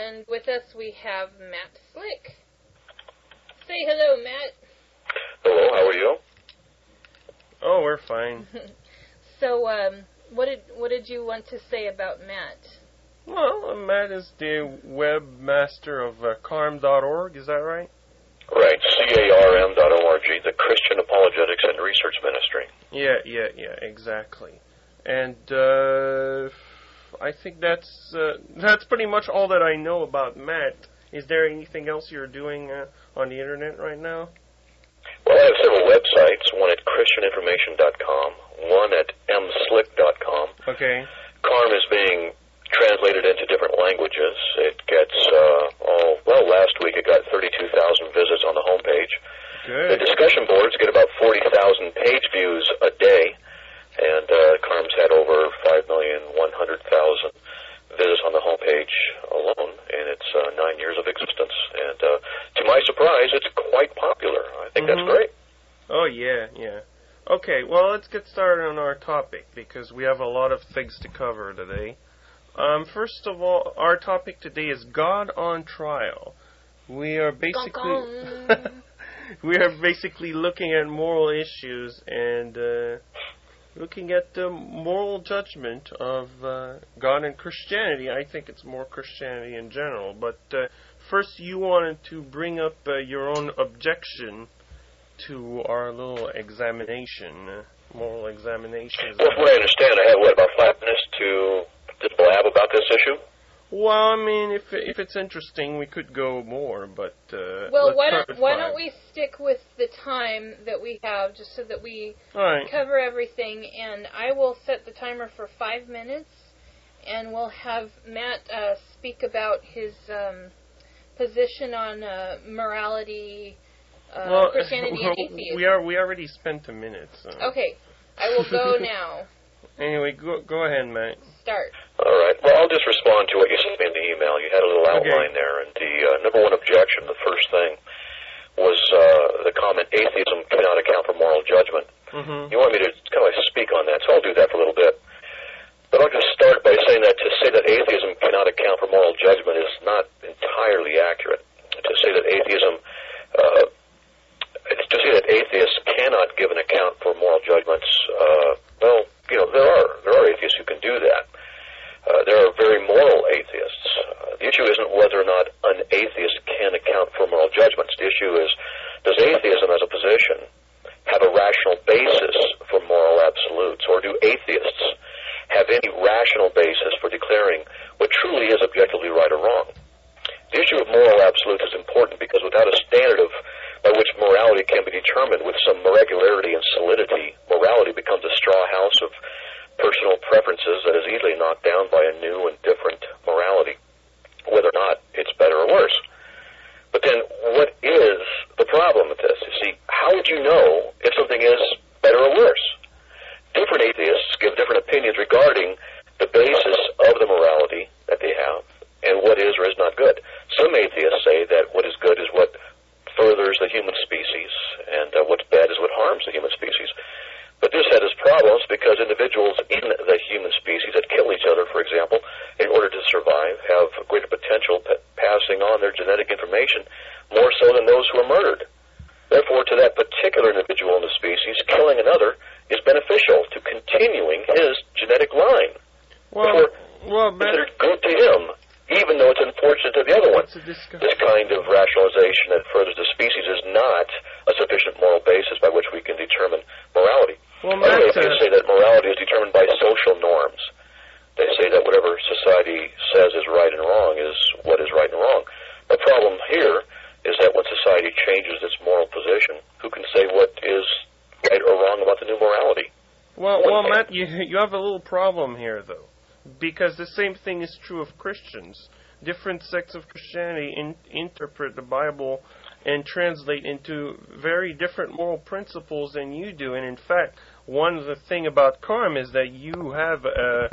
And with us we have Matt Slick. Say hello, Matt. Hello, how are you? Oh, we're fine. So, what did you want to say about Matt? Well, Matt is the webmaster of CARM.org, is that right? Right, CARM.org, the Christian Apologetics and Research Ministry. Yeah, exactly. And I think that's pretty much all that I know about Matt. Is there anything else you're doing on the internet right now? Well, I have several websites, one at christianinformation.com, one at mslick.com. Okay. CARM is being translated into different languages. It gets, last week it got 32,000 visits on the homepage. Good. The discussion boards get about 40,000 page views a day, and CARM's had over 5,100,000 visits on the homepage alone in its 9 years of existence. And to my surprise, it's quite popular. I think that's great. Oh, yeah. Okay, well, let's get started on our topic, because we have a lot of things to cover today. First of all, our topic today is God on Trial. We are basically looking at moral issues and looking at the moral judgment of God and Christianity. I think it's more Christianity in general. But first, you wanted to bring up your own objection to our little examination, moral examination. Well, from what I understand, I have, about 5 minutes to blab about this issue? Well, I mean, if it's interesting, we could go more, but why don't we stick with the time that we have, just so that we cover everything, and I will set the timer for 5 minutes, and we'll have Matt speak about his position on morality, Christianity, and atheism. We already spent a minute. So. Okay, I will go now. Anyway, go ahead, Matt. Start. All right. Well, I'll just respond to what you sent me in the email. You had a little outline there, and the number one objection, the first thing, was the comment, atheism cannot account for moral judgment. You want me to kind of speak on that, so I'll do that for a little bit. But I'll just start by saying that to say that atheism cannot account for moral judgment is not entirely accurate. To say that atheists cannot give an account for moral judgments, there are atheists who can do that. There are very moral atheists. The issue isn't whether or not an atheist can account for moral judgments. The issue is, does atheism as a position have a rational basis for moral absolutes, or do atheists have any rational basis for declaring what truly is objectively right or wrong? The issue of moral absolutes is important because without a standard by which morality can be determined with some regularity and solidity, morality becomes a straw house of personal preferences that is easily knocked down by a new and different morality, whether or not it's better or worse. But then, what is the problem with this? You see, how would you know if something is better or worse? Different atheists give different opinions regarding the basis of the morality that they have and what is or is not good. Some atheists say that what is good is what furthers the human species, and what's bad is what harms the human species. But this has its problems because individuals in the human species that kill each other, for example, in order to survive, have greater potential passing on their genetic information more so than those who are murdered. Therefore, to that particular individual in the species, killing another is beneficial to continuing his genetic line. Therefore, considered good to him, even though it's unfortunate to the other one. This kind of rationalization that furthers the species is not a sufficient moral basis by which we can determine morality. Well, Other atheists say that morality is determined by social norms. They say that whatever society says is right and wrong is what is right and wrong. The problem here is that when society changes its moral position, who can say what is right or wrong about the new morality? Well, Matt, you have a little problem here, though, because the same thing is true of Christians. Different sects of Christianity interpret the Bible and translate into very different moral principles than you do. And in fact, one of the thing about CARM is that you have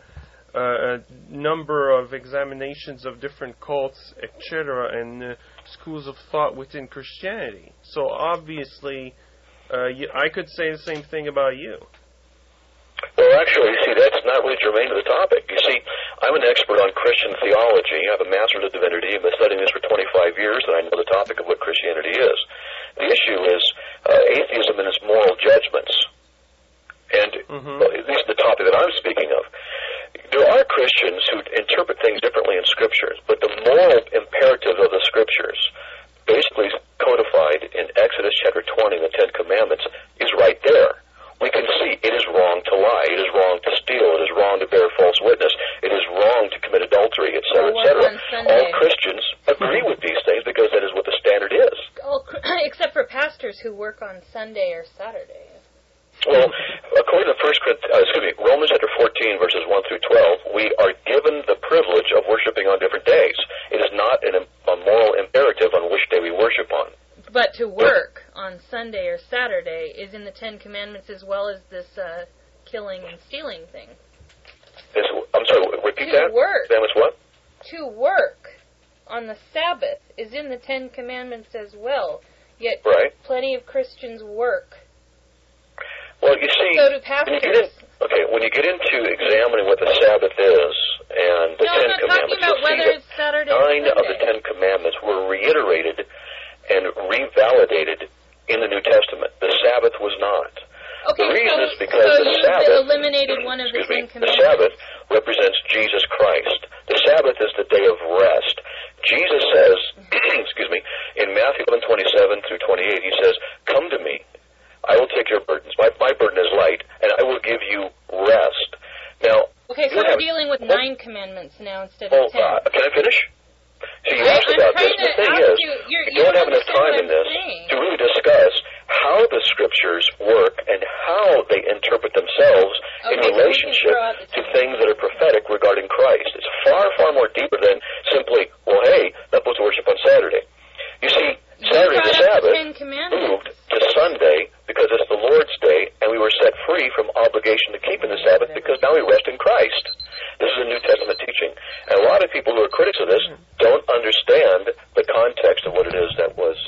a number of examinations of different cults, etc., and schools of thought within Christianity. So obviously, I could say the same thing about you. Well, actually, see, that's not really germane to the topic. You see, I'm an expert on Christian theology. I have a Master's of Divinity. I've been studying this for 25 years, and I know the topic of what Christianity is. The issue is atheism and its moral judgments. And at least the topic that I'm speaking of. There are Christians who interpret things differently in Scriptures, but the moral imperative of the Scriptures, basically codified in Exodus chapter 20 and the Ten Commandments, is right there. We can see it is wrong to lie, it is wrong to steal, it is wrong to bear false witness, it is wrong to commit adultery, etc., etc. All Christians agree with these things because that is what the standard is. Except for pastors who work on Sunday or Saturday. Well, according to Romans chapter 14, verses 1 through 12, we are given the privilege of worshiping on different days. It is not a moral imperative on which day we worship on. But to work on Sunday or Saturday is in the Ten Commandments as well as this killing and stealing thing. I'm sorry, repeat that? Commandments what? To work on the Sabbath is in the Ten Commandments as well. Yet plenty of Christians work. Well, you see, so do pastors. When you get into examining what the Sabbath is and the Ten Commandments, you'll see that 9 of the Ten Commandments were reiterated and revalidated in the New Testament. The Sabbath was not. Okay, the reason is because the Sabbath eliminated one of the Ten Commandments. The Sabbath represents Jesus Christ. The Sabbath is the day of rest. Jesus says, in Matthew 11:27 through 28, he says, "Come to me. I will take your burdens. My burden is light, and I will give you rest." Now, okay, so we're dealing with 9 commandments now instead of 10. Can I finish? So you asked about this. The thing is, we don't have enough time in this to really discuss how the Scriptures work and how they interpret themselves in relationship to things that are prophetic regarding Christ. It's far, far more deeper than simply, well, hey, not supposed to worship on Saturday. You see, Saturday the Sabbath moved to Sunday because it's the Lord's Day, and we were set free from obligation to keeping the Sabbath because now we rest in Christ. This is a New Testament teaching. And a lot of people who are critics of this don't understand the context of what it is that was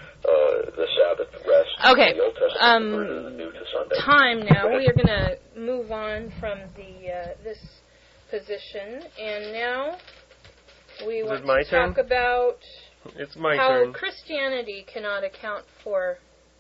the Sabbath rest. Okay. In the Old Testament the New to Sunday. Time now. We are going to move on from this position, and now we want to talk about how Christianity cannot account for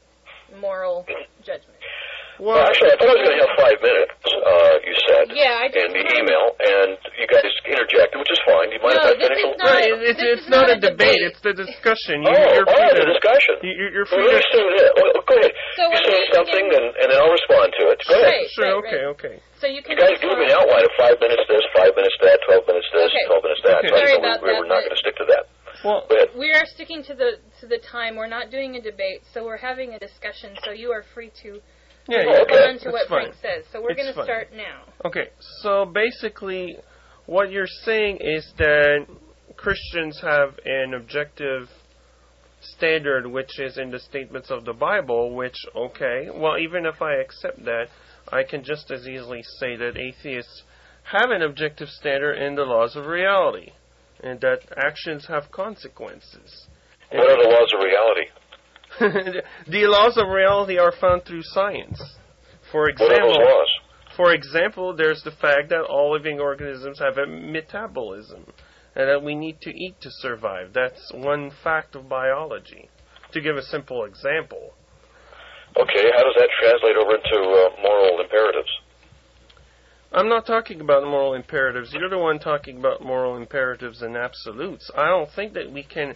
moral judgment. Well, actually, I thought I was going to have 5 minutes, you said, in the email, and you guys interjected, which is fine. You mind if I finish? It's not a debate. It's the discussion. The discussion. You're free to... Go ahead. You say something, and then I'll respond to it. Go ahead. Sure, okay. So you guys give me an outline of 5 minutes this, 5 minutes that, 12 minutes this, 12 minutes that. Okay. Sorry about that. We're not going to stick to that. Well, we are sticking to the time. We're not doing a debate, so we're having a discussion, so you are free to respond to what Frank says. So we're going to start now. Okay, so basically what you're saying is that Christians have an objective standard which is in the statements of the Bible, which, even if I accept that, I can just as easily say that atheists have an objective standard in the laws of reality, and that actions have consequences. What are the laws of reality? The laws of reality are found through science. For example, what are those laws? For example, there's the fact that all living organisms have a metabolism, and that we need to eat to survive. That's one fact of biology, to give a simple example. Okay, how does that translate over into moral imperatives? I'm not talking about moral imperatives. You're the one talking about moral imperatives and absolutes. I don't think that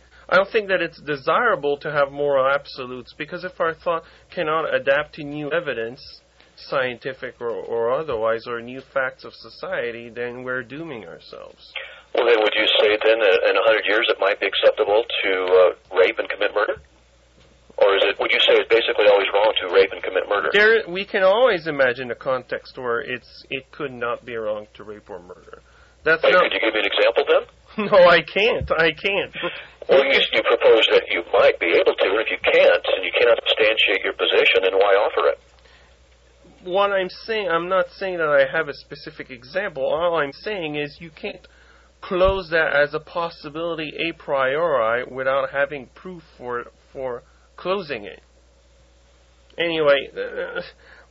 it's desirable to have moral absolutes, because if our thought cannot adapt to new evidence, scientific or otherwise, or new facts of society, then we're dooming ourselves. Well, then would you say then in 100 years it might be acceptable to rape and commit murder? Or would you say it's basically always wrong to rape and commit murder? We can always imagine a context where it could not be wrong to rape or murder. Could you give me an example then? No, I can't. Well, you propose that you might be able to, and if you can't, and you cannot substantiate your position, then why offer it? What I'm saying, I'm not saying that I have a specific example. All I'm saying is you can't close that as a possibility a priori without having proof for closing it. Anyway,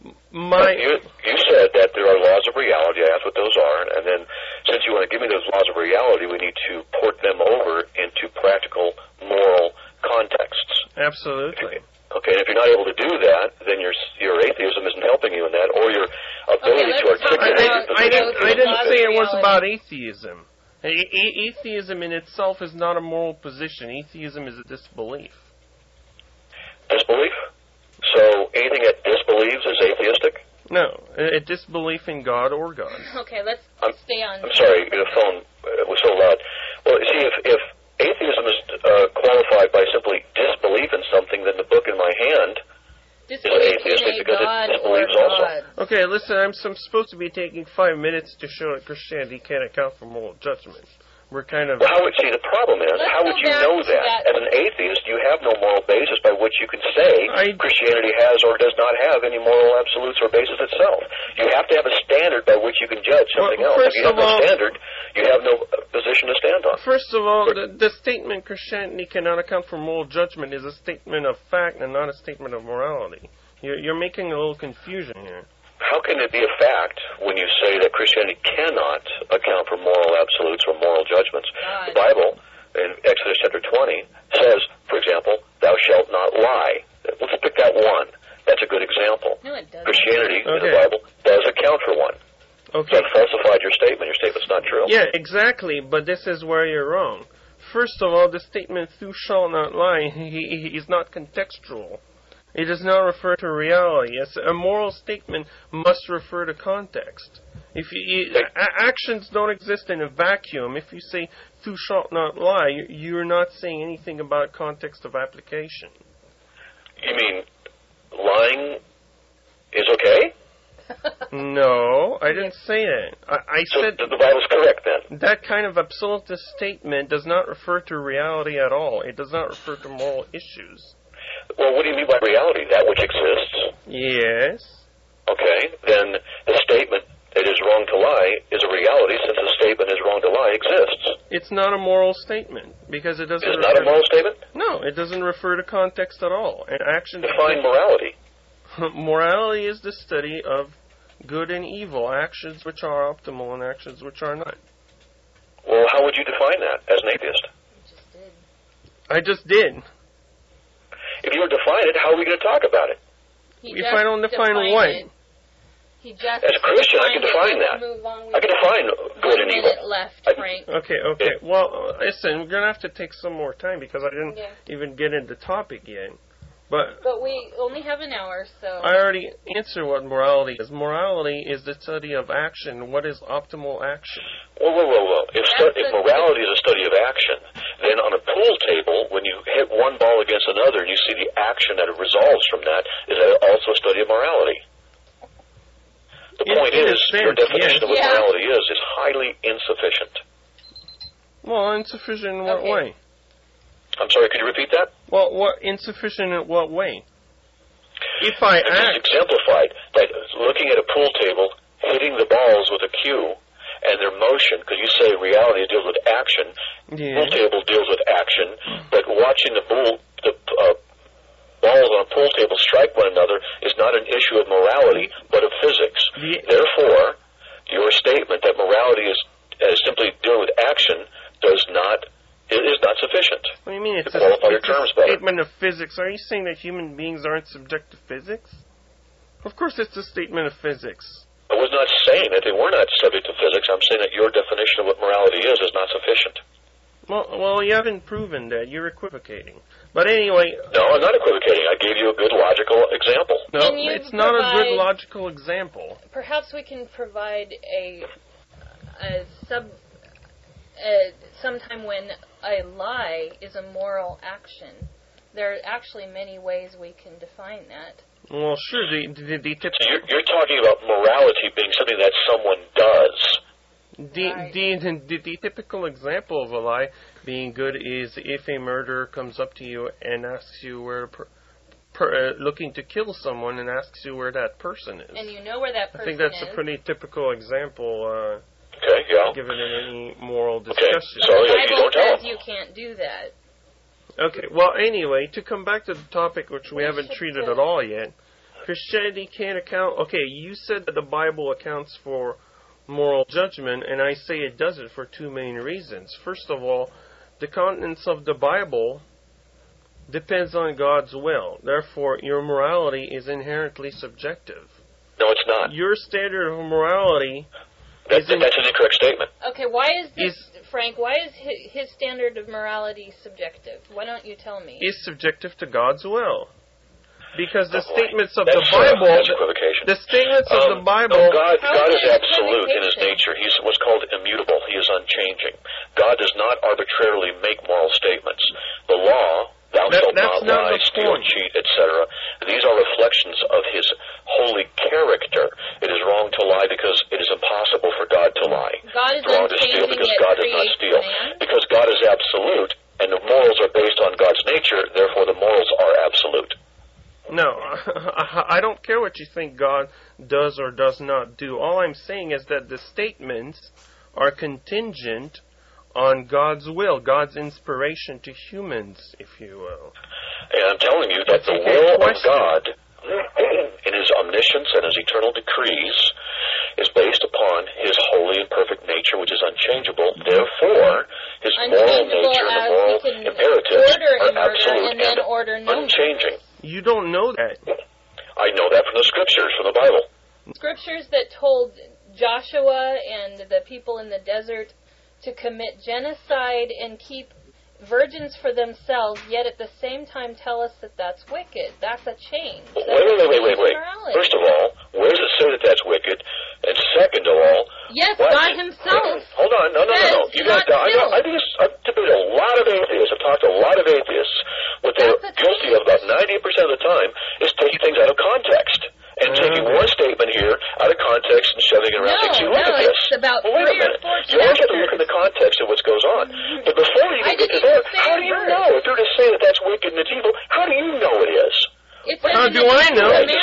You said that there are laws of reality. I asked what those are, and then since you want to give me those laws of reality, we need to port them over into practical, moral contexts. Absolutely. Okay, and if you're not able to do that, then your atheism isn't helping you in that, or your ability to articulate your position. I didn't say it was about atheism. Atheism in itself is not a moral position. Atheism is a disbelief. Disbelief? So anything that disbelieves is atheistic? No, a disbelief in God or God. Okay, let's stay on. I'm sorry, the phone was so loud. Well, you see, if atheism is qualified by simply disbelief in something, then the book in my hand is atheistic because it disbelieves also. Okay, listen, I'm supposed to be taking 5 minutes to show that Christianity can't account for moral judgment. We're kind of... Well, the problem is, how would you know that? As an atheist, you have no moral basis by which you can say Christianity has or does not have any moral absolutes or basis itself. You have to have a standard by which you can judge something else. If you have no standard, you have no position to stand on. First of all, the statement Christianity cannot account for moral judgment is a statement of fact and not a statement of morality. You're making a little confusion here. How can it be a fact when you say that Christianity cannot account for moral absolutes or moral judgments? The Bible, in Exodus chapter 20, says, for example, thou shalt not lie. Let's pick that one. That's a good example. No, it doesn't. Christianity in the Bible does account for one. Okay. So I've falsified your statement. Your statement's not true. Yeah, exactly, but this is where you're wrong. First of all, the statement, thou shalt not lie, is not contextual. It does not refer to reality. A moral statement must refer to context. Actions don't exist in a vacuum. If you say, thou shalt not lie, you're not saying anything about context of application. You mean lying is okay? No, I didn't say that. I said... So the Bible's correct, then? That kind of absolutist statement does not refer to reality at all. It does not refer to moral issues. Well, what do you mean by reality? That which exists? Yes. Okay, then the statement, it is wrong to lie, is a reality since the statement is wrong to lie exists. It's not a moral statement because it doesn't... It's not a moral statement? No, it doesn't refer to context at all. And actions... Define morality. Morality is the study of good and evil, actions which are optimal and actions which are not. Well, how would you define that as an atheist? I just did. If you don't define it, how are we going to talk about it? If I don't define what? As a Christian, I can define that. I can define good and evil. Okay. Well, listen, we're going to have to take some more time because I didn't even get into the topic yet. But we only have an hour, so... I already answered what morality is. Morality is the study of action. What is optimal action? Whoa. If morality is a study of action, then on a pool table, when you hit one ball against another and you see the action that resolves from that, is that also a study of morality? The point is, your definition of what morality is highly insufficient. Well, insufficient in what way? I'm sorry, could you repeat that? Well, insufficient in what way? If I act... Just exemplified that looking at a pool table, hitting the balls with a cue, and their motion, because you say reality deals with action, pool table deals with action, but watching the balls on a pool table strike one another is not an issue of morality, but of physics. Therefore, your statement that morality is simply dealing with action is not sufficient. What do you mean? It's a statement of physics. Are you saying that human beings aren't subject to physics? Of course it's a statement of physics. I was not saying that they were not subject to physics. I'm saying that your definition of what morality is not sufficient. Well, you haven't proven that. You're equivocating. But anyway... No, I'm not equivocating. I gave you a good logical example. No, it's not a good logical example. Perhaps we can provide sometime when a lie is a moral action. There are actually many ways we can define that. Well, sure. So you're talking about morality being something that someone does. The typical example of a lie being good is if a murderer comes up to you and asks you where, looking to kill someone and asks you where that person is. And you know where that person is. I think that's a pretty typical example. Given in any moral discussion. Okay, so the Bible says you can't do that. Okay, well, anyway, to come back to the topic which we haven't treated at all yet, Christianity can't account... Okay, you said that the Bible accounts for moral judgment, and I say it doesn't for two main reasons. First of all, the contents of the Bible depends on God's will. Therefore, your morality is inherently subjective. No, it's not. Your standard of morality... That's an incorrect statement. Okay, why is this, Frank, why is his standard of morality subjective? Why don't you tell me? Is subjective to God's will. Because the statements of the Bible... That's equivocation. The statements of the Bible... No, God is absolute in His nature. He's what's called immutable. He is unchanging. God does not arbitrarily make moral statements. The law, thou shalt not lie, steal, cheat, etc., these are reflections of His holy character. It is wrong to lie because it is impossible for God to lie. God is wrong to steal because God does not steal. Because God is absolute, and the morals are based on God's nature, therefore the morals are absolute. No, I don't care what you think God does or does not do. All I'm saying is that the statements are contingent on God's will, God's inspiration to humans, if you will. And I'm telling you that the will of God, in His omniscience and His eternal decrees, is based upon His holy and perfect nature, which is unchangeable. Therefore, His moral nature and the moral imperatives are absolute and unchanging. You don't know that. I know that from the Scriptures, from the Bible. Scriptures that told Joshua and the people in the desert to commit genocide and keep virgins for themselves, yet at the same time tell us that that's wicked. That's a change. Wait. First of all, where does it say that that's wicked? And second of all... Yes, God Himself. Hold on, no. You got I think I've debated a lot of atheists. I've talked to a lot of atheists. What they're guilty of about 90% of the time is taking things out of context. And taking one statement here out of context and shoving it around. Look at this. It's about wait a minute. You always have to look at the context of what goes on. But before you even get to there, how do you know? If you're to say that that's wicked and it's evil, how do you know it is? How do I know? The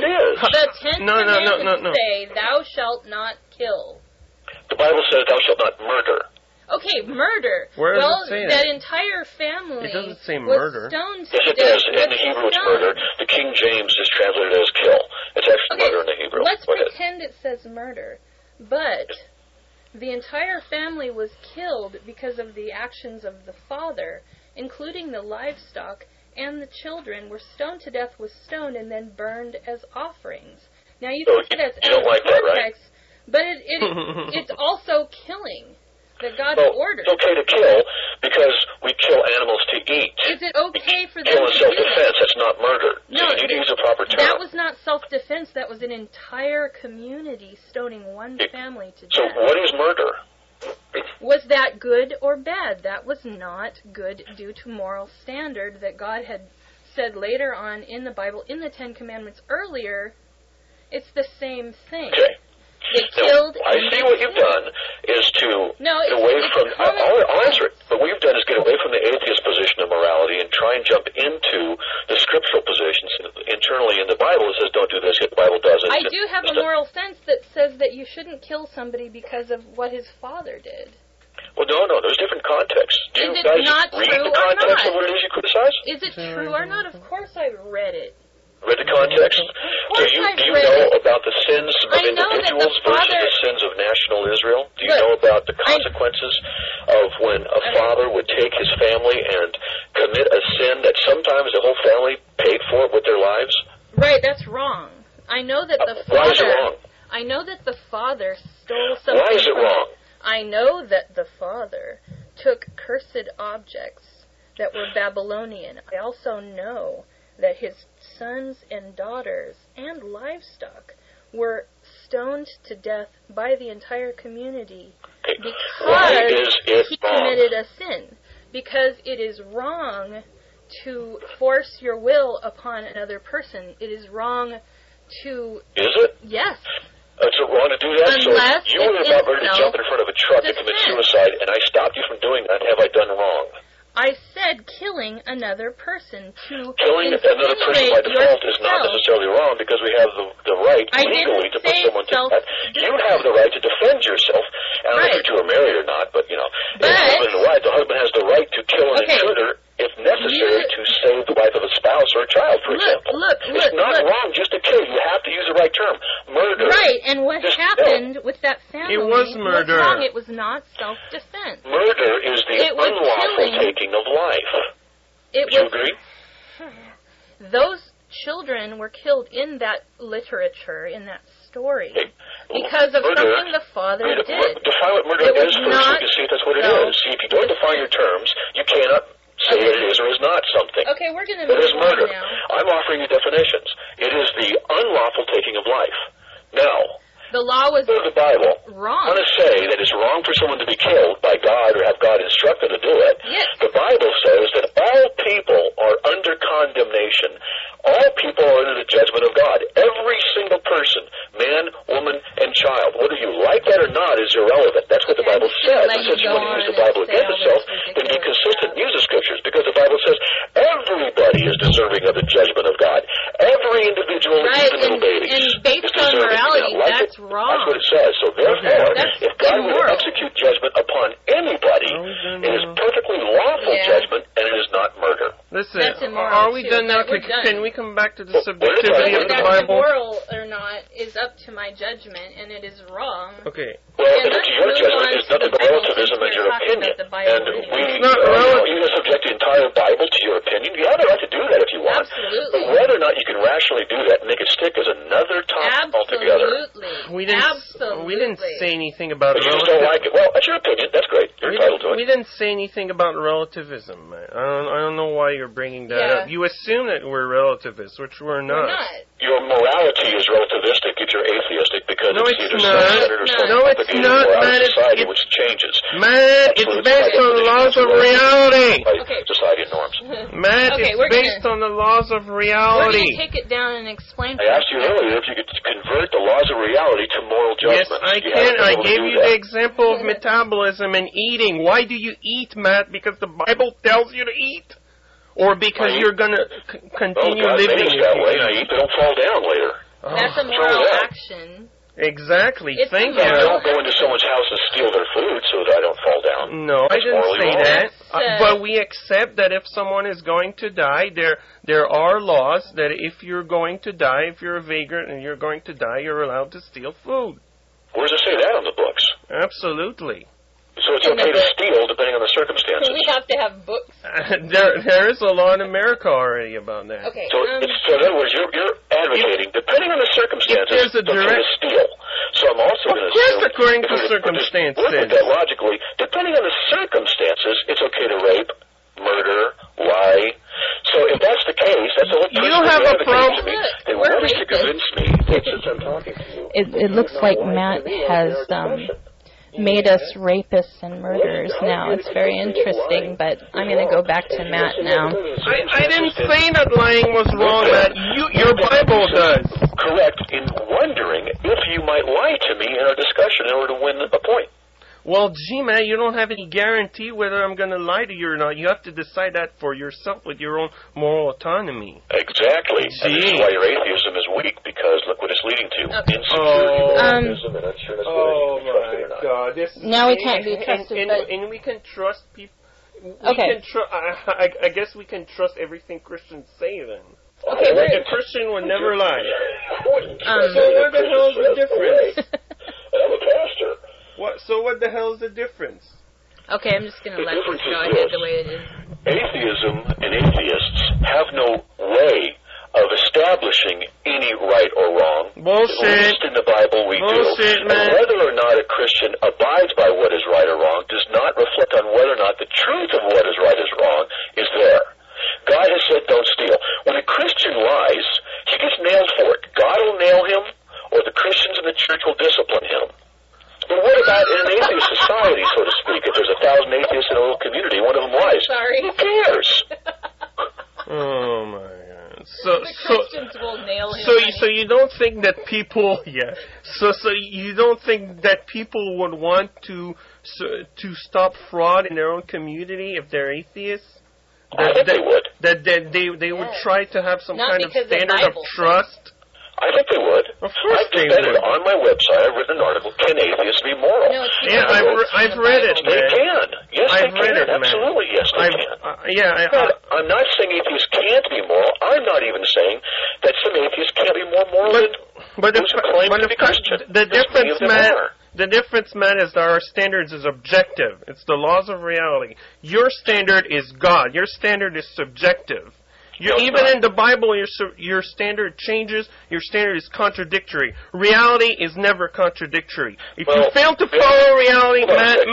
Ten Commandments say, thou shalt not kill. The Bible says, thou shalt not murder. Okay, murder. Where does it say that entire family it doesn't say murder. Was stoned to yes, it does. In the Hebrew, it's murder. The King James is translated as kill. It's actually murder in the Hebrew. Let's pretend it says murder. But the entire family was killed because of the actions of the father, including the livestock, and the children were stoned to death with stone and then burned as offerings. Now you can say that's out of context, but it's also killing that God ordered. It's okay to kill because we kill animals to eat. Is it okay for them kill to in self-defense? That's not murder. No, you need to use a proper term. That was not self-defense. That was an entire community stoning one family to death. So what is murder? Was that good or bad? That was not good due to moral standard that God had said later on in the Bible, in the Ten Commandments earlier. It's the same thing. Okay. They killed. I see what you've done is to get away from... I'll answer it. But what you've done is get away from the atheist position of morality and try and jump into the scriptural positions. Internally in the Bible it says don't do this, yet the Bible doesn't. I do have a moral sense that says that you shouldn't kill somebody because of what his father did. Well, no, there's different contexts. Do you it guys not read true the context or not? of what it is you criticize? Is it true or not? Of course I've read it. Read the context? Do you know about the sins of individuals versus the sins of national Israel? Do you know about the consequences of when a father would take his family and commit a sin that sometimes the whole family paid for with their lives? Right, that's wrong. I know that the father... Why is it wrong? I know that the father stole something. Why is it wrong? I know that the father took cursed objects that were Babylonian. I also know that his sons and daughters and livestock were stoned to death by the entire community because he committed a sin. Because it is wrong to force your will upon another person. It is wrong to... Is it? Yes. It's wrong to do that? Unless so you were about ready to jump in front of a truck and commit suicide, and I stopped you from doing that. Have I done wrong? I said killing another person to killing another person by default is not necessarily wrong because we have the right legally to put someone to death. You have the right to defend yourself. I don't know if you two are married or not, but the husband has the right to kill an intruder if necessary to save the life of a spouse or a child, for example. It's not wrong just to kill. was murder. wrong. It was not self-defense. Murder is the unlawful taking of life. Would you agree? Those children were killed in that literature, in that story, because of something the father did. Define what murder is first, to see if that's what it is. See, if you don't define your terms, you cannot say that it is or is not something. Okay, we're going to move on murder. now. I'm offering you definitions. It is the unlawful taking of life. Now, the law was the Bible. Wrong. I want to say that it's wrong for someone to be killed by God or have God instruct them to do it. Yes. The Bible says that all people are under condemnation. All people are under the judgment of God. Every single person, man, woman, and child. Whether you like that or not is irrelevant. That's what the Bible says. It says you want to use the Bible against itself, then be consistent. Use the Scriptures, because the Bible says everybody is deserving of the judgment of God. Every individual, even little babies, and based on morality, that's wrong. That's what it says. So therefore, if God were to execute judgment upon anybody, it is perfectly lawful judgment, and it is not murder. Listen, are we done now? Can we come back to the subjectivity of the Bible? Whether that's moral or not is up to my judgment, and it is wrong. Okay. Well, it's up to your judgment. It's nothing but relativism and your opinion. And you can subject the entire Bible to your opinion. You have the right to do that if you want. Absolutely. But whether or not you can rationally do that and make it stick is another topic altogether. We didn't say anything about relativism. You just don't like it. Well, that's your opinion. That's great. You're entitled to it. We didn't say anything about relativism, man. I don't know why you're bringing that up. You assume that we're relativists, which we're not. Your morality is relativistic if you're atheistic, because it's either self-centered or self-propagated moral society, which changes. Man, it's based on the laws of reality. Society norms. Man, it's based on the laws of reality. We're going to take it down and explain. I asked you earlier if you could convert the laws of reality to moral judgment. Yes, I can. I gave you the example of metabolism and eating. Why do you eat, Matt? Because the Bible tells you to eat? Or because you're going to continue living that way, and I eat, they don't fall down later. That's a moral action. Exactly. Thank you. Don't go into someone's house and steal their food so that I don't fall down. No, I didn't say that. But we accept that if someone is going to die, there are laws that if you're going to die, if you're a vagrant and you're going to die, you're allowed to steal food. Where does it say that on the books? Absolutely. So it's okay to steal depending on the circumstances. We have to have books. There is a law in America already about that. Okay. So, so in other words, you're advocating, depending on the circumstances, it's okay to steal. So I'm also going to assume... Of course, according to circumstances. Look at that logically. Depending on the circumstances, it's okay to rape, murder, lie. So if that's the case, that's the whole... You have a problem. They want to convince me that since I'm talking to you... It looks like Matt has... made us rapists and murderers now. It's very interesting, but I'm going to go back to Matt now. I didn't say that lying was wrong, Matt. Your Bible does. Correct in wondering if you might lie to me in our discussion in order to win a point. Well, gee, man, you don't have any guarantee whether I'm going to lie to you or not. You have to decide that for yourself with your own moral autonomy. Exactly. Gee. And this is why your atheism is weak, because look what it's leading to. Insecurity, moralism, and unsureness. Oh, my God. Now we can't be trusted. And we can trust people. Okay. I guess we can trust everything Christians say then. Okay, like a Christian would never lie. So what the hell is the difference? I'm a pastor. So what the hell is the difference? Okay, I'm just going to let this go ahead the way it is. Atheism and atheists have no way of establishing any right or wrong. Bullshit. At least in the Bible we Bullshit, do. Man. And whether or not a Christian abides by what is right or wrong does not reflect on whether or not the truth of what is right or wrong is there. God has said don't steal. When a Christian lies, he gets nailed for it. God will nail him, or the Christians in the church will discipline him. But what about in an atheist society, so to speak? If there's 1,000 atheists in a little community, one of them lies. Sorry. Who cares? Oh, my God. The Christians will nail him. So you don't think that people... Yeah. So you don't think that people would want to stop fraud in their own community if they're atheists? I think they would. That they would try to have some kind of standard of trust? I think they would. Of course they would. On my website, I've written an article, Can Atheists Be Moral? No, I've read it, man. They can. Yes, I've they can. Absolutely, yes, they can. I'm not saying atheists can't be moral. I'm not even saying that some atheists can't be more moral than those who claim to be Christian. The difference, man, The difference, man, is that our standards is objective. It's the laws of reality. Your standard is God. Your standard is subjective. Even in the Bible, your standard changes. Your standard is contradictory. Reality is never contradictory. If you fail to follow reality, Matt,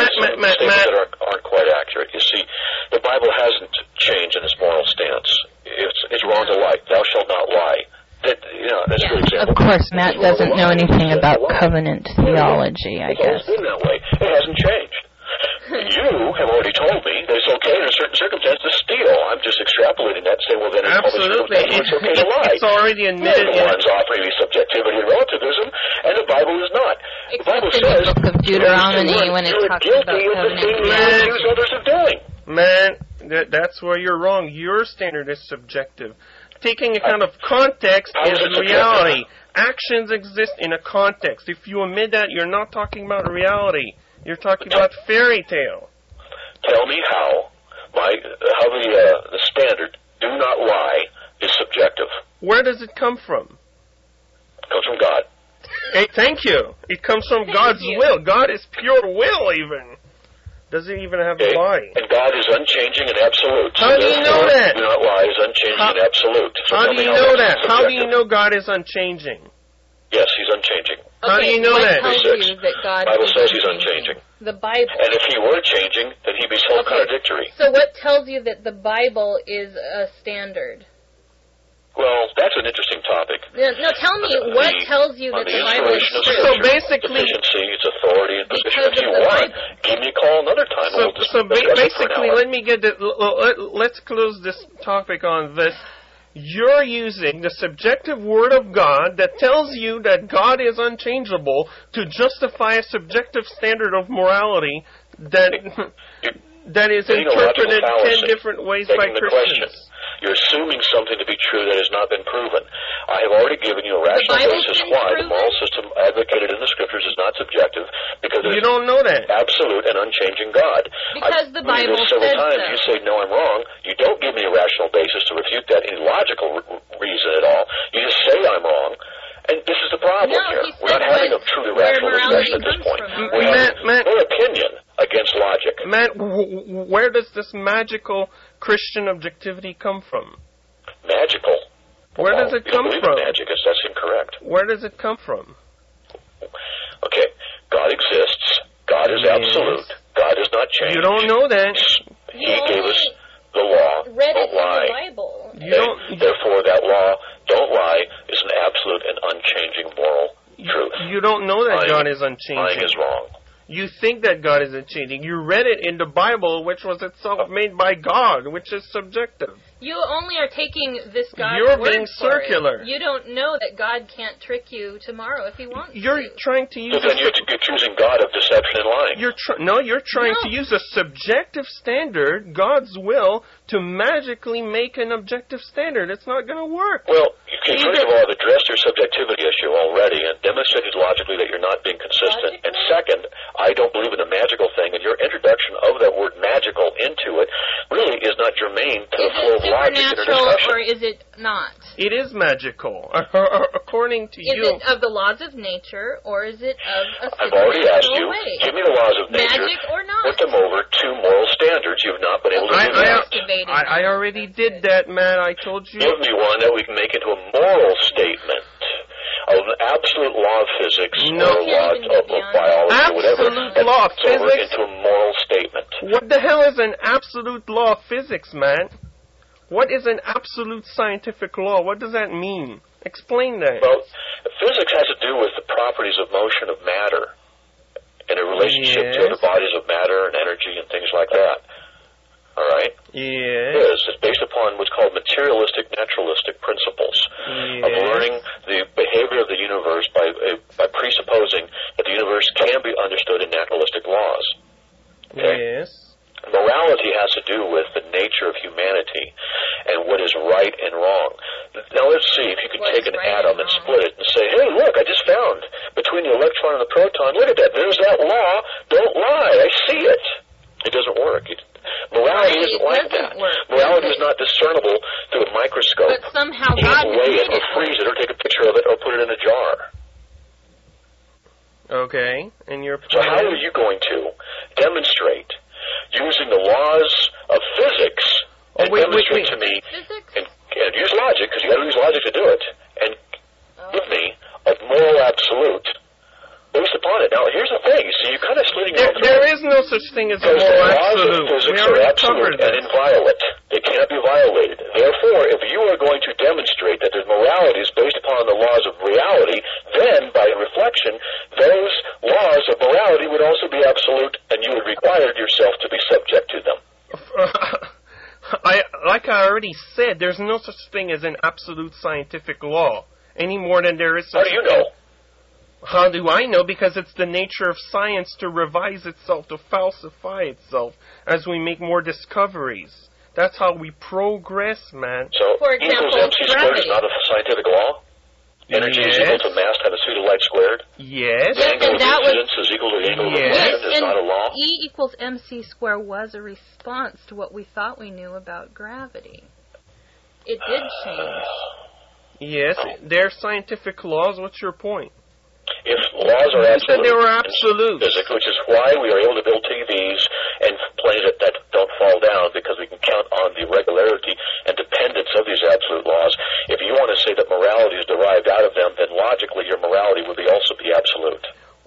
aren't quite accurate. You see, the Bible hasn't changed in its moral stance. It's wrong to lie. Thou shalt not lie. That's a good example. Of course, Matt doesn't know anything about covenant theology, I guess. It's been that way. It hasn't changed. You have already told me that it's okay in a certain circumstance to steal. I'm just extrapolating that and saying, well, then absolutely. It's okay to lie. It's already admitted. The one's offering me subjectivity and relativism, and the Bible is not. The Bible says in the book of Deuteronomy when it talks about covenant theology. Others are doing. Man, that's where you're wrong. Your standard is subjective. Taking account of context is reality. Actions exist in a context. If you omit that, you're not talking about reality. You're talking about fairy tale. Tell me how the standard, do not lie, is subjective. Where does it come from? It comes from God. Hey, thank you. It comes from God's will. God is pure will, even. Doesn't even have a lie. And God is unchanging and absolute. How do you know that? Do not lie is unchanging and absolute. So how do you know that? How do you know God is unchanging? Yes, He's unchanging. How do you know that? What tells you that God the Bible says He's unchanging. The Bible. And if He were changing, then He'd be self-contradictory. So what tells you that the Bible is a standard? Well, that's an interesting topic. No, tell me what tells you that the Bible is true. So basically, efficiency, its authority, and position. If you want, give me a call another time. So basically, let me get this. Let's close this topic on this. You're using the subjective word of God that tells you that God is unchangeable to justify a subjective standard of morality that is interpreted 10 different ways by Christians. You're assuming something to be true that has not been proven. I have already given you a rational basis why the moral system advocated in the Scriptures is not subjective, because you don't know that. Absolute and unchanging God. Because the Bible says several times. So. You say, no, I'm wrong. You don't give me a rational basis to refute that, any logical reason at all. You just say I'm wrong. And this is the problem here. We're not having a truly rational discussion at this point. We have no opinion against logic. Matt, where does this magical Christian objectivity come from? Magical? Where does it come from? Magic, that's incorrect. Where does it come from? Okay, God exists. God is absolute. God does not change. You don't know that. He gave us the law. Read it don't lie. in the Bible. Therefore, that law, don't lie, is an absolute and unchanging moral truth. You don't know that God is unchanging. Lying is wrong. You think that God is unchanging. You read it in the Bible, which was itself made by God, which is subjective. You only are taking this God's You're word being circular. You don't know that God can't trick you tomorrow if He wants You're trying to use. So then you're choosing God of deception and lying. You're trying to use a subjective standard, God's will, to magically make an objective standard. It's not going to work. Well, first of all, I've addressed your subjectivity issue already and demonstrated logically that you're not being consistent. And second, I don't believe in the magical thing, and your introduction of that word magical into it really is not germane to the flow of logic in our discussion. Or is it not? It is magical, according to you. Is it of the laws of nature, or is it of a I've already asked you, way? Give me the laws of nature. Magic or not? Put them over to moral standards. You've not been able to do that. I already did that, Matt. I told you. Give me one that we can make into a moral statement of an absolute law of physics or a law of biology or whatever. Absolute law of physics? Into a moral statement. What the hell is an absolute law of physics, man? What is an absolute scientific law? What does that mean? Explain that. Well, physics has to do with the properties of motion of matter in a relationship to other bodies of matter and energy and things like that. All right? Yes. It's based upon what's called materialistic, naturalistic principles of learning the behavior of the universe by presupposing that the universe can be understood in naturalistic laws. Okay? Yes. Morality has to do with the nature of humanity and what is right and wrong. Now let's see if you can take an atom and split it and say, hey, look, I just found between the electron and the proton, look at that, there's that law, don't lie, I see it. It doesn't work. Morality isn't like that. Morality is not discernible through a microscope. But somehow God weigh it or freeze it or take a picture of it or put it in a jar. Okay, and your So how are you going to demonstrate using the laws of physics and demonstrate to me and use logic, because you got to use logic to do it, and give me a moral absolute based upon it. Now, here's the thing. You see, you're kind of slitting your There is no such thing as a moral absolute. The laws of physics are absolute and inviolate. They cannot be violated. Therefore, if you are going to demonstrate that the morality is based upon the laws of reality, then, by reflection, those laws of morality would also be absolute, and you would require yourself to be subject to them. Like I already said, there's no such thing as an absolute scientific law, any more than there is such How do you know? How do I know? Because it's the nature of science to revise itself, to falsify itself as we make more discoveries. That's how we progress, man. So, for example, equals MC squared is not a scientific law? Energy is equal to mass times the speed of light squared? Yes. The angle of incidence is equal to the angle of motion is not a law? E equals MC squared was a response to what we thought we knew about gravity. It did change. Yes, they're scientific laws. What's your point? If laws are absolute, they were absolute, physics, which is why we are able to build TVs and planes that don't fall down, because we can count on the regularity and dependence of these absolute laws. If you want to say that morality is derived out of them, then logically your morality would also be absolute.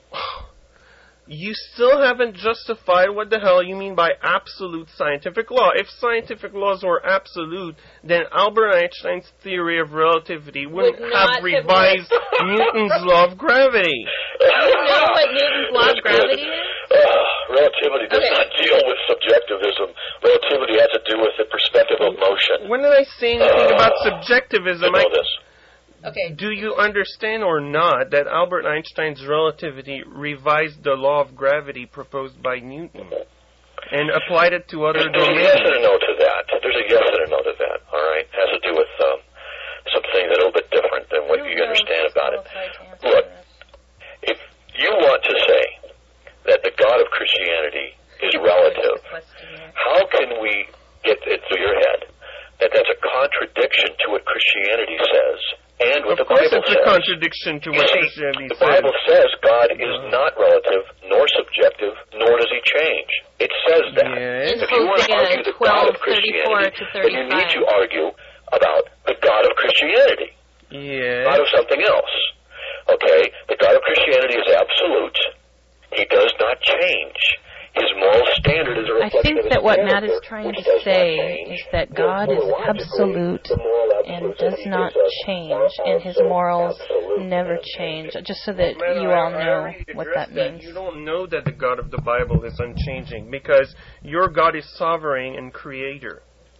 You still haven't justified what the hell you mean by absolute scientific law. If scientific laws were absolute, then Albert Einstein's theory of relativity wouldn't have revised Newton's law of gravity. Do you know what Newton's law of gravity is? Relativity does not deal with subjectivism. Relativity has to do with the perspective of motion. When did I say anything about subjectivism? I know this. Okay. Do you understand or not that Albert Einstein's relativity revised the law of gravity proposed by Newton and applied it to other domains? There's a yes and a no to that. There's a yes and a no to that, all right? It has to do with something a little bit different than what you understand about it. Look, if you want to say that the God of Christianity is relative, how can we get it through your head that that's a contradiction to what Christianity says? And what the Bible says. Of course it's a contradiction to what Christianity says. The Bible says God is not relative, nor subjective, nor does he change. It says that. Yes. If you want to argue the God of Christianity, then you need to argue about the God of Christianity, not of something else. Okay? The God of Christianity is absolute. He does not change. His moral standard is a reflection I think that what Matt is trying to say is that God is absolute and does not change, and his morals never change, just so that you all know what that means. You don't know that the God of the Bible is unchanging, because your God is sovereign and creator.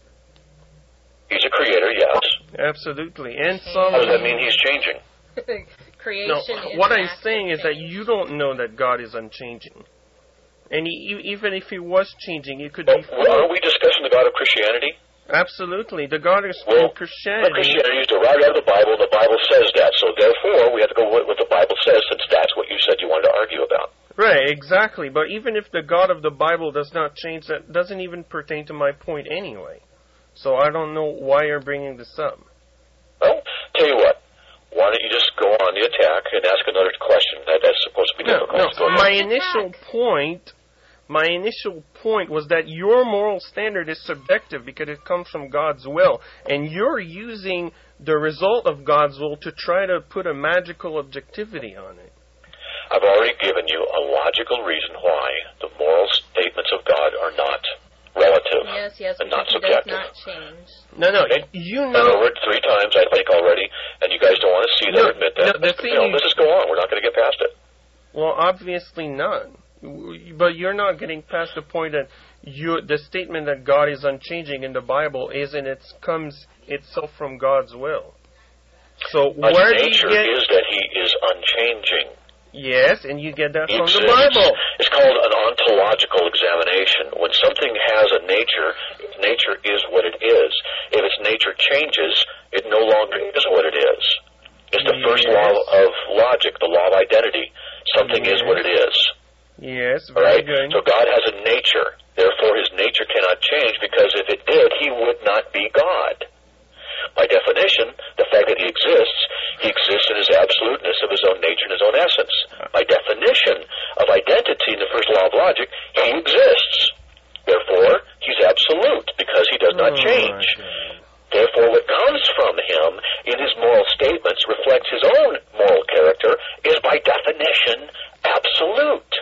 He's a creator, yes. Absolutely. And sovereign. How does that mean he's changing? Creation no, what I'm saying is that you don't know that God is unchanging. And even if he was changing, it could be... Are we discussing the God of Christianity? Absolutely. The God of Christianity... Christianity is derived out of the Bible, and the Bible says that. So therefore, we have to go with what the Bible says, since that's what you said you wanted to argue about. Right, exactly. But even if the God of the Bible does not change, that doesn't even pertain to my point anyway. So I don't know why you're bringing this up. Well, tell you what. Why don't you just go on the attack and ask another question? That's supposed to be difficult. No, my initial point was that your moral standard is subjective because it comes from God's will, and you're using the result of God's will to try to put a magical objectivity on it. I've already given you a logical reason why the moral statements of God are not relative and not subjective. Does not change. No, okay. You know... I've heard it 3 times, I think, already, and you guys don't want to see that or admit that. Let's just go on. We're not going to get past it. Well, obviously not. But you're not getting past the point that the statement that God is unchanging in the Bible comes itself from God's will. So where do you get... is that he is unchanging. Yes, and you get that from the Bible. It's called an ontological examination. When something has a nature, nature is what it is. If its nature changes, it no longer is what it is. It's the first law of logic, the law of identity. Something is what it is. Yes, very good. So God has a nature. Therefore, his nature cannot change, because if it did, he would not be God. By definition, the fact that he exists He exists in his absoluteness of his own nature and his own essence. By definition of identity in the first law of logic, he exists. Therefore, he's absolute because he does not change. Therefore, what comes from him in his moral statements reflects his own moral character, is by definition absolute.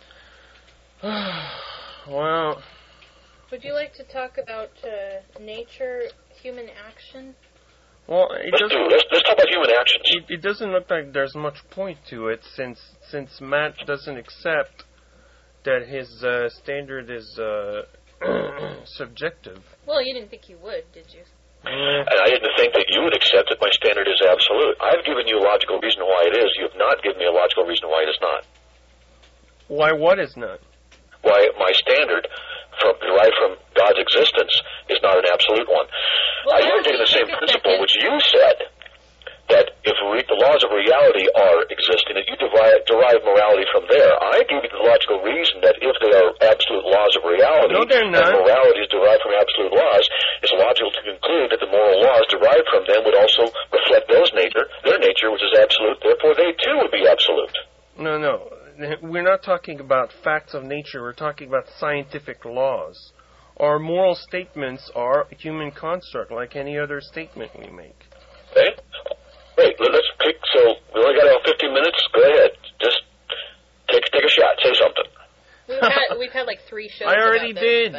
Well, would you like to talk about nature, human action? Well, let's talk about human actions. It doesn't look like there's much point to it, since Matt doesn't accept that his standard is subjective. Well, you didn't think you would, did you? And I didn't think that you would accept that my standard is absolute. I've given you a logical reason why it is. You have not given me a logical reason why it is not. Why what is not? Why my standard, derived from God's existence, is not an absolute one. Well, You're taking the same principle which you said, that if the laws of reality are existing, that you derive morality from there. I gave you the logical reason that if they are absolute laws of reality, no, they're not. And morality is derived from absolute laws, it's logical to conclude that the moral laws derived from them would also reflect their nature, which is absolute. Therefore, they too would be absolute. No. We're not talking about facts of nature. We're talking about scientific laws. Our moral statements are a human construct, like any other statement we make. Okay. Wait, let's click. So we only got about 15 minutes. Go ahead. Just take a shot. Say something. We've had like 3 shows. I already did.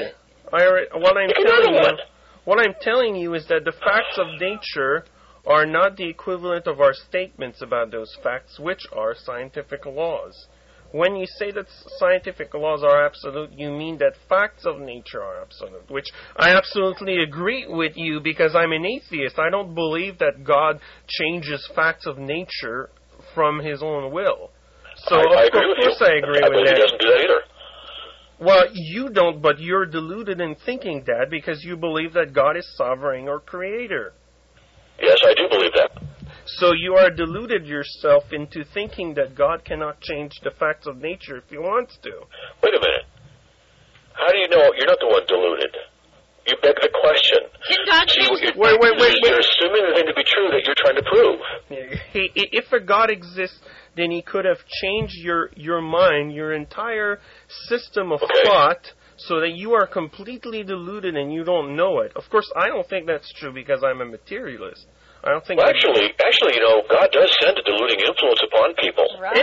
What I'm telling you is that the facts of nature are not the equivalent of our statements about those facts, which are scientific laws. When you say that scientific laws are absolute, you mean that facts of nature are absolute, which I absolutely agree with you because I'm an atheist. I don't believe that God changes facts of nature from his own will. So, I of course I agree with that. He doesn't do that either. Well, you don't, but you're deluded in thinking that because you believe that God is sovereign or creator. Yes, I do believe that. So you are deluded yourself into thinking that God cannot change the facts of nature if he wants to. Wait a minute. How do you know you're not the one deluded? You beg the question. Can God change Wait. You're assuming the thing to be true that you're trying to prove. If a God exists, then he could have changed your mind, your entire system of thought, so that you are completely deluded and you don't know it. Of course, I don't think that's true because I'm a materialist. I don't think. Well, actually, God does send a deluding influence upon people. Right.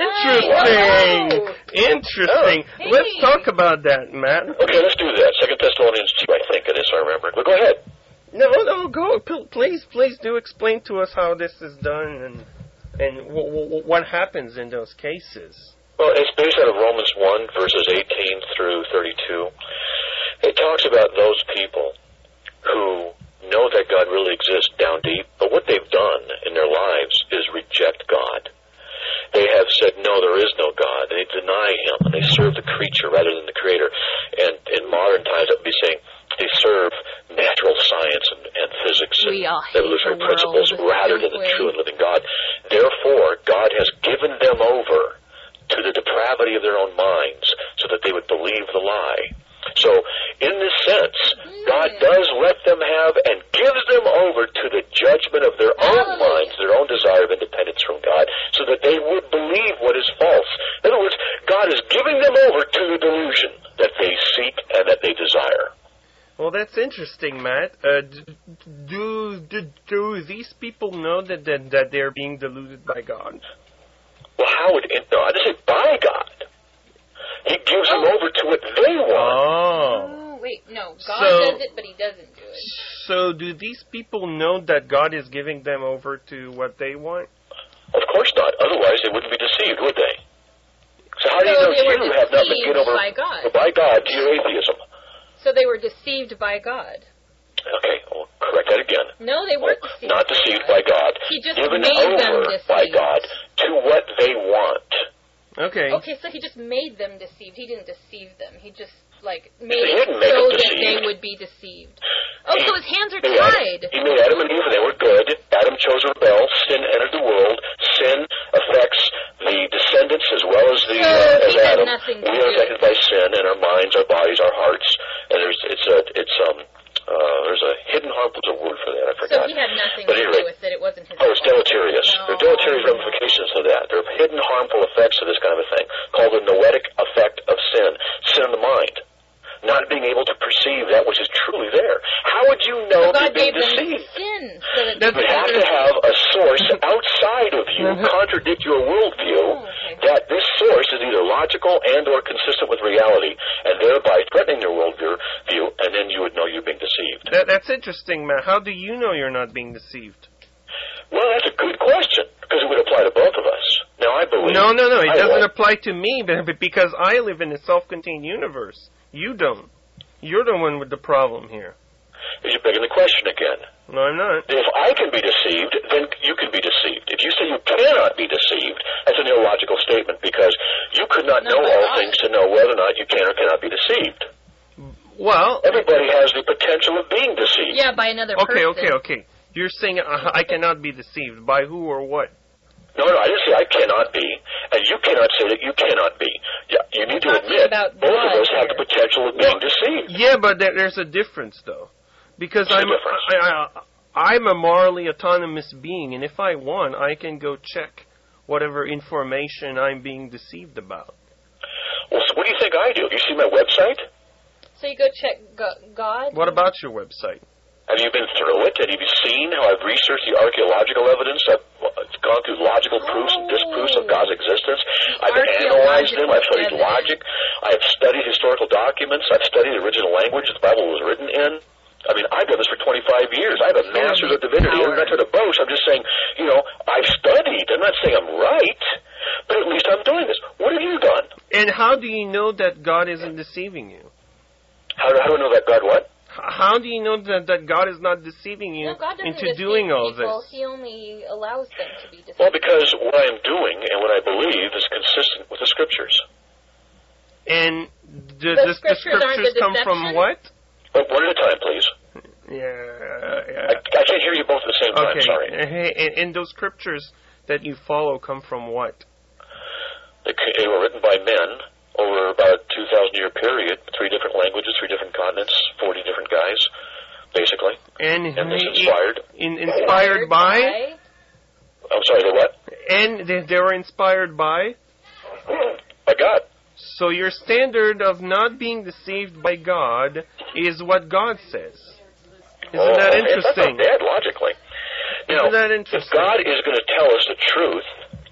Interesting. Hey. Let's talk about that, Matt. Okay, let's do that. 2 Thessalonians 2, I think it is, I remember. Well, go ahead. No, go. Please do explain to us how this is done and what happens in those cases. Well, it's based out of Romans 1, verses 18 through 32. It talks about those people who know that God really exists down deep, but what they've done in their lives is reject God. They have said, no, there is no God. They deny him, and they serve the creature rather than the creator. And in modern times, that would be saying they serve natural science and physics and evolutionary principles rather than the true and living God. Therefore, God has given them over to the depravity of their own minds so that they would believe the lie. So, in this sense, God does let them have and gives them over to the judgment of their own minds, their own desire of independence from God, so that they would believe what is false. In other words, God is giving them over to the delusion that they seek and that they desire. Well, that's interesting, Matt. Do these people know that they're being deluded by God? Well, how would it know? I didn't say by God. He gives them over to what they want. Oh, wait, no. God does it, but he doesn't do it. So do these people know that God is giving them over to what they want? Of course not. Otherwise, they wouldn't be deceived, would they? So how do you know you have not been given over by God to your atheism? So they were deceived by God. Okay, well, correct that again. No, they weren't deceived. Not deceived by God. He just given made them over deceived by God to what they want. Okay. Okay, so he just made them deceived. He didn't deceive them. He just, made it so that they would be deceived. Oh, so his hands are tied. He made Adam and Eve, and they were good. Adam chose to rebel. Sin entered the world. Sin affects the descendants as well as as Adam. We are affected by sin in our minds, our bodies, our hearts. And there's a hidden harm. There's a word for that. I forgot. So he had nothing to do with it. It wasn't his fault. It's deleterious. No. implications of that. There are hidden harmful effects of this kind of a thing called the noetic effect of sin. Sin in the mind. Not being able to perceive that which is truly there. How would you know you're being deceived? Sin, you have to have a source outside of you contradict your worldview that this source is either logical and or consistent with reality, and thereby threatening your worldview, and then you would know you're being deceived. That's interesting, Matt. How do you know you're not being deceived? Well, that's a good question, because it would apply to both of us. Now, I believe... No. It doesn't apply to me, but because I live in a self-contained universe. You don't. You're the one with the problem here. You're begging the question again. No, I'm not. If I can be deceived, then you can be deceived. If you say you cannot be deceived, that's an illogical statement, because you could not know all things to know whether or not you can or cannot be deceived. Well... Everybody has the potential of being deceived. Yeah, by another person. Okay. You're saying I cannot be deceived. By who or what? No, I didn't say I cannot be, and you cannot say that you cannot be. Yeah, you need to admit both of us have the potential of being deceived. Yeah, but there's a difference, though. Because I'm a morally autonomous being, and if I want, I can go check whatever information I'm being deceived about. Well, so what do you think I do? Have you seen my website? So you go check God? What about your website? Have you been through it? Have you seen how I've researched the archaeological evidence? I've gone through logical proofs and disproofs of God's existence. I've analyzed them. I've studied logic. I've studied historical documents. I've studied the original language the Bible was written in. I mean, I've done this for 25 years. I have a master's of divinity. I'm not trying to boast. I'm just saying, I've studied. I'm not saying I'm right, but at least I'm doing this. What have you done? And how do you know that God isn't deceiving you? How do I know that God what? How do you know that God is not deceiving you into doing all this? He only allows them to be deceived. Well, because what I am doing and what I believe is consistent with the Scriptures. And the Scriptures come from what? One at a time, please. Yeah. I can't hear you both at the same time, sorry. And those Scriptures that you follow come from what? They were written by men over about a 2,000-year period, 3 different languages, 3 different continents, 40 different guys, basically. And this inspired. Inspired by? I'm sorry, the what? And they were inspired by? By God. So your standard of not being deceived by God is what God says. Isn't that interesting? That's not bad, logically. Isn't that interesting? If God is going to tell us the truth,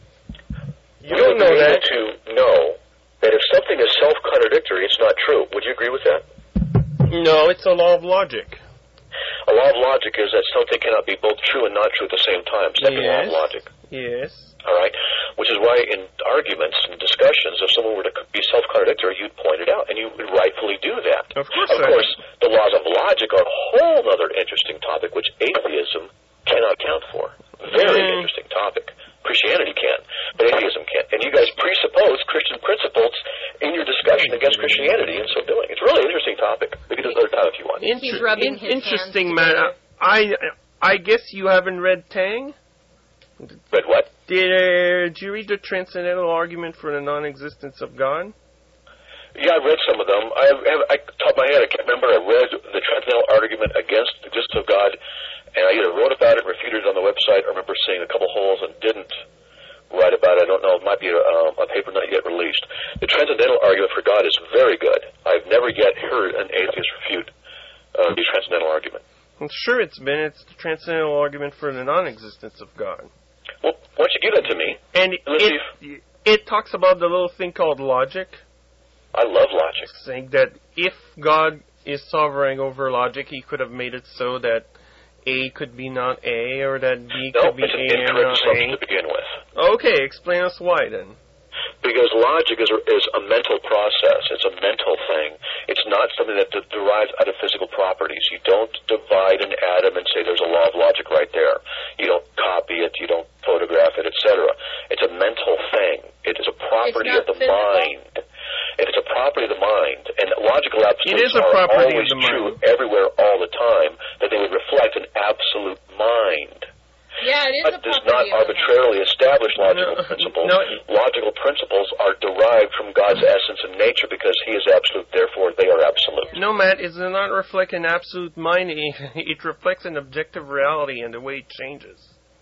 you don't know that. To know that if something is self-contradictory, it's not true. Would you agree with that? No, it's a law of logic. A law of logic is that something cannot be both true and not true at the same time. Second law of logic. Yes. All right? Which is why in arguments and discussions, if someone were to be self-contradictory, you'd point it out, and you would rightfully do that. Of course. The laws of logic are a whole other interesting topic, which atheism cannot account for. Very interesting topic. Christianity can, but atheism can't. And you guys presuppose Christian principles in your discussion against Christianity in so doing. It's a really interesting topic. We can do another time if you want. He's rubbing his interesting, hands man. I guess you haven't read Tang? Read what? Did you read the Transcendental Argument for the Non-Existence of God? Yeah, I read some of them. I top of my head, I can't remember. I read the Transcendental Argument against the existence of God, and I either wrote about it, refuted it on the website, or remember seeing a couple holes and didn't write about it. I don't know. It might be a paper not yet released. The Transcendental Argument for God is very good. I've never yet heard an atheist refute the Transcendental Argument. I'm sure it's the Transcendental Argument for the Non-Existence of God. Well, why don't you give that to me? And it talks about the little thing called logic. I love logic. Saying that if God is sovereign over logic, he could have made it so that A could be not A, or that B could be A and not A. To begin with. Okay, explain us why then. Because logic is a mental process. It's a mental thing. It's not something that derives out of physical properties. You don't divide an atom and say there's a law of logic right there. You don't copy it. You don't photograph it, etc. It's a mental thing. It is a property of the mind. If it's a property of the mind, and logical absolutes are always true everywhere all the time, that they would reflect an absolute mind. Yeah, it is but does not arbitrarily establish logical principles. Logical principles are derived from God's essence and nature because He is absolute, therefore they are absolute. No, Matt, it does not reflect an absolute mind. It reflects an objective reality and the way it changes.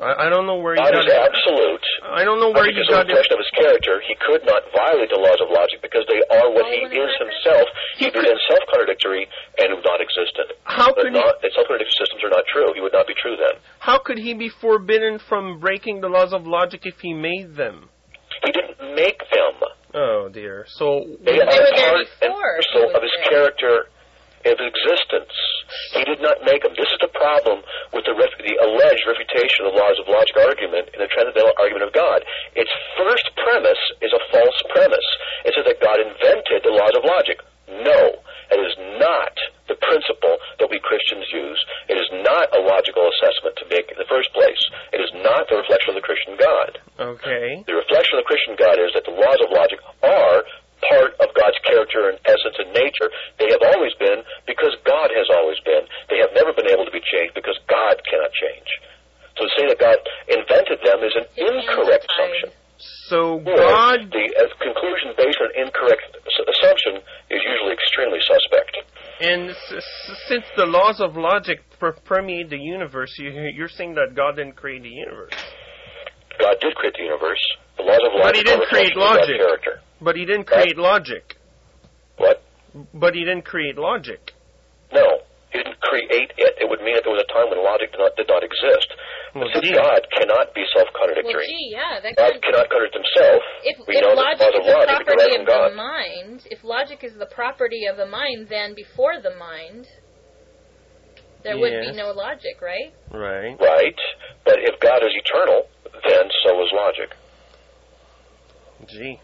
I don't know where God you got is absolute. I don't know where you got it. Because of his character, he could not violate the laws of logic because they are what he is himself. He would be self-contradictory and non-existent. Self-contradictory systems are not true. He would not be true then. How could he be forbidden from breaking the laws of logic if he made them? He didn't make them. Oh, dear. So they are part and parcel of his character, of existence. He did not make them. This is the problem with the alleged refutation of the laws of logic argument in the transcendental argument of God. Its first premise is a false premise. It says that God invented the laws of logic. No, it is not the principle that we Christians use. It is not a logical assessment to make in the first place. It is not the reflection of the Christian God. Okay. The reflection of the Christian God is that the laws of logic are part of God's character and essence and nature. They have always been because God has always been. They have never been able to be changed because God cannot change. So to say that God invented them is an incorrect assumption. So God... The conclusion based on an incorrect assumption is usually extremely suspect. And since the laws of logic permeate the universe, you're saying that God didn't create the universe. God did create the universe. The laws of logic. But he didn't create logic. But he didn't create logic. What? But he didn't create logic. No, he didn't create it. It would mean that there was a time when logic did not exist. Well, since God cannot be self-contradictory, God cannot contradict himself. If logic is the property of the mind, if logic is the property of the mind, then before the mind, there would be no logic, right? Right. Right. But if God is eternal, then so is logic. Gee.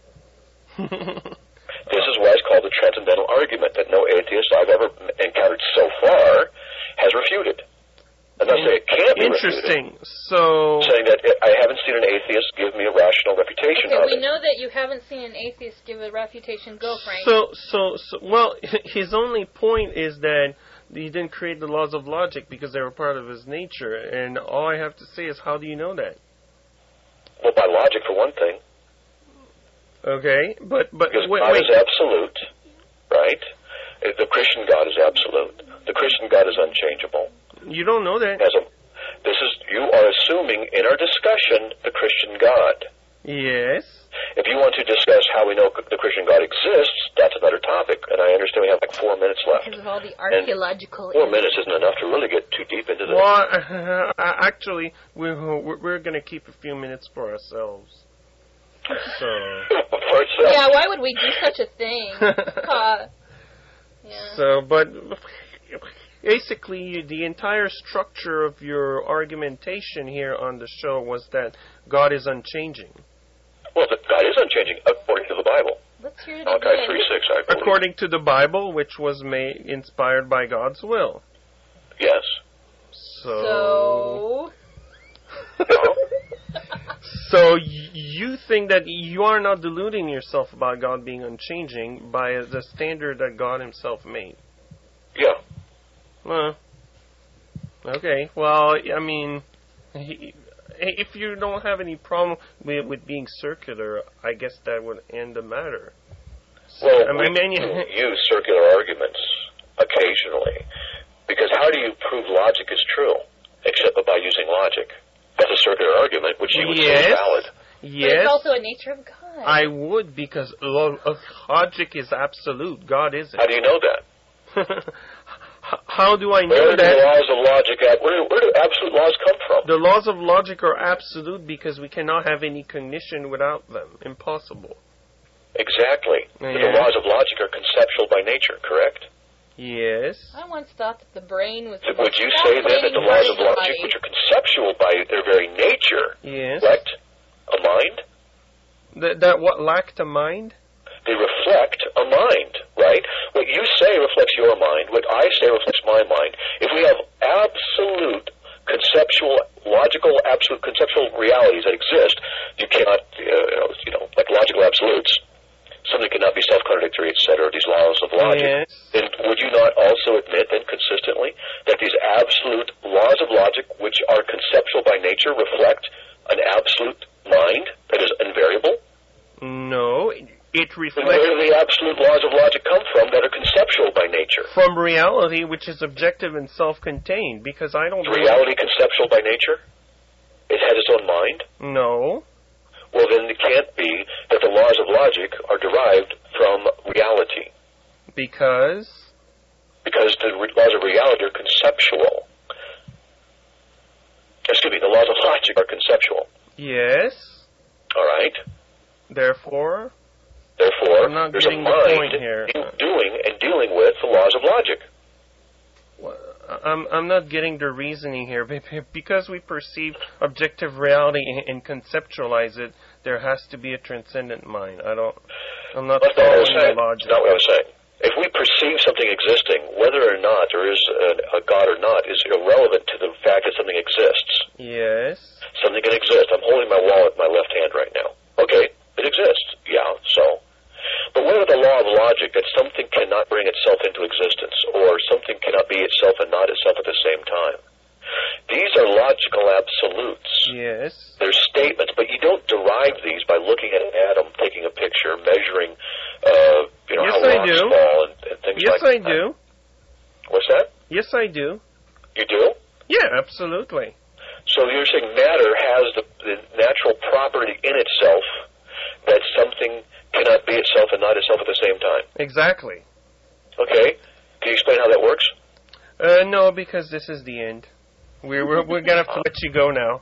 This is why it's called the transcendental argument that no atheist I've ever encountered so far has refuted. I'm not saying it can't be Interesting. refuted. So saying that I haven't seen an atheist give me a rational refutation of it. We know that you haven't seen an atheist give a refutation. Go, Frank. Well, his only point is that he didn't create the laws of logic because they were part of his nature. And all I have to say is, how do you know that? Well, by logic, for one thing. Okay, but because God is absolute, right? The Christian God is absolute. The Christian God is unchangeable. You don't know that. You are assuming in our discussion the Christian God. Yes. If you want to discuss how we know the Christian God exists, that's another topic. And I understand we have like 4 minutes left. Because of all the archaeological... 4 minutes isn't enough to really get too deep into this. Well, actually, we're going to keep a few minutes for ourselves. So. Yeah, why would we do such a thing? So, but basically, the entire structure of your argumentation here on the show was that God is unchanging. Well, God is unchanging according to the Bible. Let's hear it Malachi 3:6, I believe. According to the Bible, which was inspired by God's will. Yes. So So you think that you are not deluding yourself about God being unchanging by the standard that God himself made? Yeah. Well, okay. Well, I mean, if you don't have any problem with being circular, I guess that would end the matter. Well, we use circular arguments occasionally, because how do you prove logic is true except by using logic? That's a circular argument, which you would say is valid. Yes. But it's also a nature of God. I would, because logic is absolute. God isn't. How do you know that? How do I know where that? The laws of logic where do absolute laws come from? The laws of logic are absolute because we cannot have any cognition without them. Impossible. Exactly. Yeah. The laws of logic are conceptual by nature, correct? Yes. I once thought that the brain was... Would you say then that the laws of logic, which are conceptual by their very nature, reflect a mind? That what lacked a mind? They reflect a mind, right? What you say reflects your mind. What I say reflects my mind. If we have absolute conceptual, logical, absolute conceptual realities that exist, you cannot, like logical absolutes, something cannot be self-contradictory, etc., these laws of logic. Yes. Then would you not also admit then consistently that these absolute laws of logic, which are conceptual by nature, reflect an absolute mind that is invariable? No, it reflects... Where do the absolute laws of logic come from that are conceptual by nature? From reality, which is objective and self-contained, because I don't... Is reality conceptual by nature? It has its own mind? No. Well, then it can't be that the laws of logic are derived from reality. Because? Because the laws of reality are conceptual. Excuse me, the laws of logic are conceptual. Yes. All right. Therefore, there's a mind here. Doing and dealing with the laws of logic. Well, I'm not getting the reasoning here. Because we perceive objective reality and conceptualize it, there has to be a transcendent mind. I'm not following the logic. That's not what I was saying. If we perceive something existing, whether or not there is a God or not, is irrelevant to the fact that something exists. Yes. Something can exist. I'm holding my wallet in my left hand right now. Okay, it exists. Yeah, so. But what about the law of logic that something cannot bring itself into existence, or something cannot be itself and not itself at the same time? These are logical absolutes. Yes. They're statements, but you don't derive these by looking at an atom, taking a picture, measuring, yes, how rocks fall and things yes, like that. Yes, I do. What's that? Yes, I do. You do? Yeah, absolutely. So you're saying matter has the natural property in itself that something cannot be itself and not itself at the same time? Exactly. Okay. Can you explain how that works? No, because this is the end. We're gonna have to let you go now.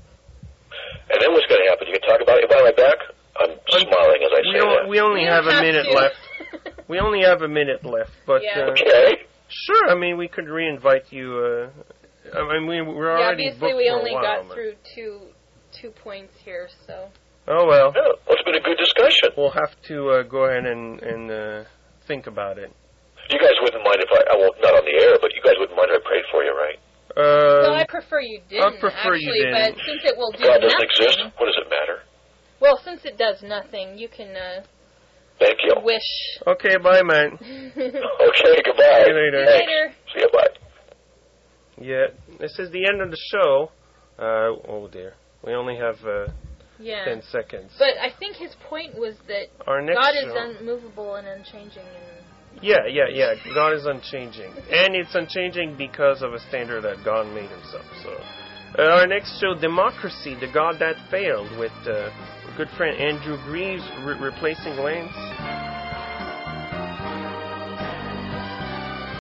And then what's gonna happen? You can talk about it. Am I back? I'm smiling as I say that. We only have a minute left. We only have a minute left, but okay. Sure. I mean, we could re-invite you. I mean, we're already booked for a while. Obviously, we only got through two points here, so. Oh well. Yeah, well, it's been a good discussion. We'll have to go ahead and think about it. You guys wouldn't mind if I won't, not on the air, but you guys wouldn't mind if I prayed for you, right? Well, I prefer you didn't, you didn't. But since it will do God nothing... doesn't exist, what does it matter? Well, since it does nothing, you can, Thank you. wish... Okay, bye, man. Okay, goodbye. See you later. See you later. See you, bye. Yeah, this is the end of the show. Oh, dear. We only have 10 seconds. But I think his point was that God is unmovable and unchanging. Yeah. God is unchanging. And it's unchanging because of a standard that God made himself. So, our next show, Democracy, the God That Failed, with good friend Andrew Greaves replacing Lance.